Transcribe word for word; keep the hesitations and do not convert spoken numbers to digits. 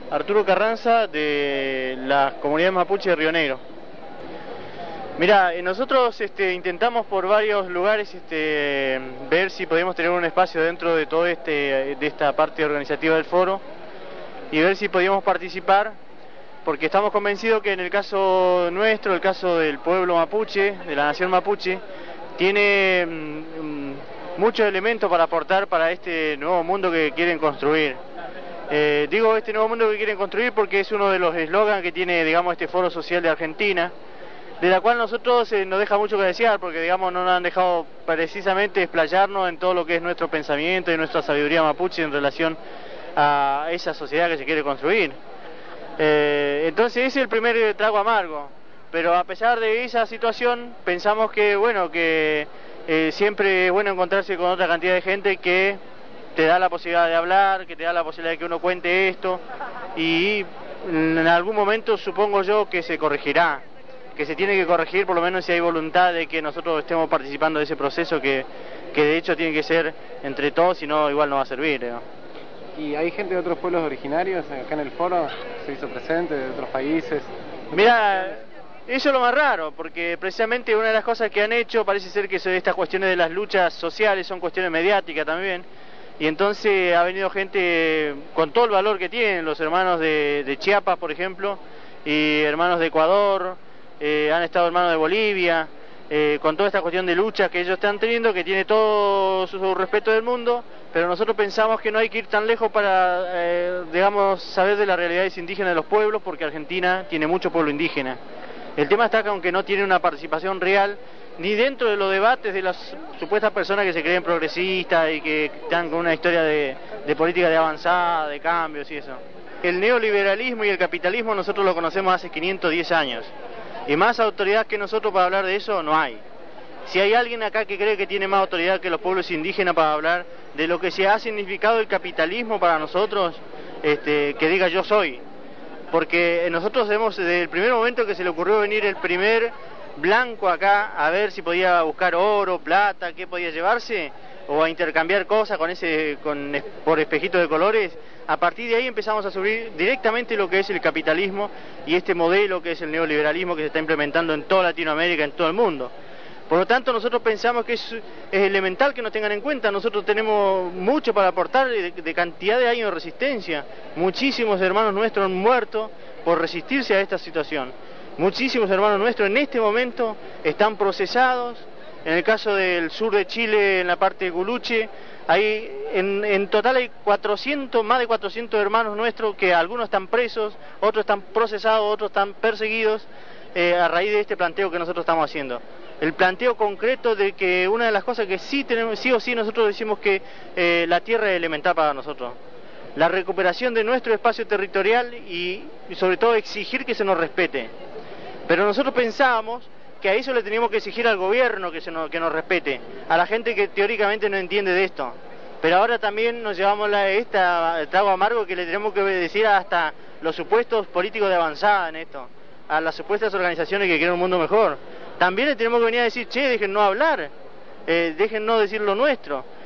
Arturo Carranza, de la comunidad mapuche de Río Negro. Mira, nosotros este, intentamos por varios lugares este, ver si podíamos tener un espacio dentro de todo este, de esta parte organizativa del foro y ver si podíamos participar, porque estamos convencidos que en el caso nuestro, el caso del pueblo mapuche, de la nación mapuche, tiene mm, muchos elementos para aportar para este nuevo mundo que quieren construir. Eh, digo este nuevo mundo que quieren construir porque es uno de los eslogans que tiene, digamos, este Foro Social de Argentina, de la cual nosotros eh, nos deja mucho que desear, porque, digamos, no nos han dejado precisamente explayarnos en todo lo que es nuestro pensamiento y nuestra sabiduría mapuche en relación a esa sociedad que se quiere construir. Eh, entonces ese es el primer trago amargo, pero a pesar de esa situación pensamos que, bueno, que eh, siempre es bueno encontrarse con otra cantidad de gente que te da la posibilidad de hablar, que te da la posibilidad de que uno cuente esto, y en algún momento supongo yo que se corregirá, que se tiene que corregir, por lo menos si hay voluntad de que nosotros estemos participando de ese proceso que, que de hecho tiene que ser entre todos, si no igual no va a servir, ¿no? ¿Y hay gente de otros pueblos originarios acá en el foro? ¿Se hizo presente de otros países? Mira, eso es lo más raro, porque precisamente una de las cosas que han hecho parece ser que estas cuestiones de las luchas sociales son cuestiones mediáticas también, y entonces ha venido gente con todo el valor que tienen, los hermanos de, de Chiapas, por ejemplo, y hermanos de Ecuador, eh, han estado hermanos de Bolivia, eh, con toda esta cuestión de lucha que ellos están teniendo, que tiene todo su, su respeto del mundo, pero nosotros pensamos que no hay que ir tan lejos para, eh, digamos, saber de las realidades indígenas de los pueblos, porque Argentina tiene mucho pueblo indígena. El tema está que aunque no tiene una participación real, ni dentro de los debates de las supuestas personas que se creen progresistas y que están con una historia de, de política de avanzada, de cambios y eso. El neoliberalismo y el capitalismo nosotros lo conocemos hace quinientos diez años, y más autoridad que nosotros para hablar de eso no hay. Si hay alguien acá que cree que tiene más autoridad que los pueblos indígenas para hablar de lo que se ha significado el capitalismo para nosotros, este, que diga yo soy. Porque nosotros hemos, desde el primer momento que se le ocurrió venir el primer blanco acá a ver si podía buscar oro, plata, qué podía llevarse, o a intercambiar cosas con ese, con, por espejitos de colores, a partir de ahí empezamos a subir directamente lo que es el capitalismo y este modelo que es el neoliberalismo que se está implementando en toda Latinoamérica, en todo el mundo. Por lo tanto, nosotros pensamos que es, es elemental que nos tengan en cuenta. Nosotros tenemos mucho para aportar de, de cantidad de años de resistencia. Muchísimos hermanos nuestros han muerto por resistirse a esta situación. Muchísimos hermanos nuestros en este momento están procesados. En el caso del sur de Chile, en la parte de Guluche, hay, en, en total hay cuatrocientos, más de cuatrocientos hermanos nuestros que algunos están presos, otros están procesados, otros están perseguidos eh, a raíz de este planteo que nosotros estamos haciendo. El planteo concreto de que una de las cosas que sí tenemos, sí o sí nosotros decimos que eh, la tierra es elemental para nosotros. La recuperación de nuestro espacio territorial y, y sobre todo exigir que se nos respete. Pero nosotros pensábamos que a eso le teníamos que exigir al gobierno que, se nos, que nos respete, a la gente que teóricamente no entiende de esto. Pero ahora también nos llevamos la, esta, el trago amargo que le tenemos que decir hasta los supuestos políticos de avanzada en esto, a las supuestas organizaciones que quieren un mundo mejor. También le tenemos que venir a decir, che, dejen no hablar, eh, dejen no decir lo nuestro.